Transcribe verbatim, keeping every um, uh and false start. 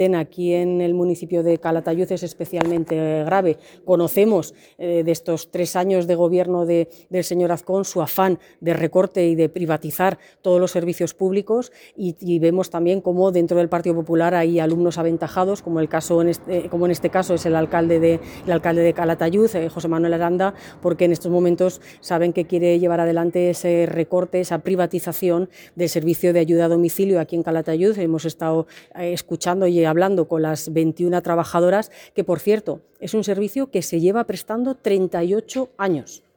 Aquí en el municipio de Calatayud es especialmente grave. Conocemos eh, de estos tres años de gobierno de, del señor Azcón su afán de recorte y de privatizar todos los servicios públicos y, y vemos también cómo dentro del Partido Popular hay alumnos aventajados, como, el caso en este, como en este caso es el alcalde de, el alcalde de Calatayud, eh, José Manuel Aranda, porque en estos momentos saben que quiere llevar adelante ese recorte, esa privatización del servicio de ayuda a domicilio aquí en Calatayud. Hemos estado eh, escuchando y hablando con las veintiuna trabajadoras, que por cierto es un servicio que se lleva prestando treinta y ocho años.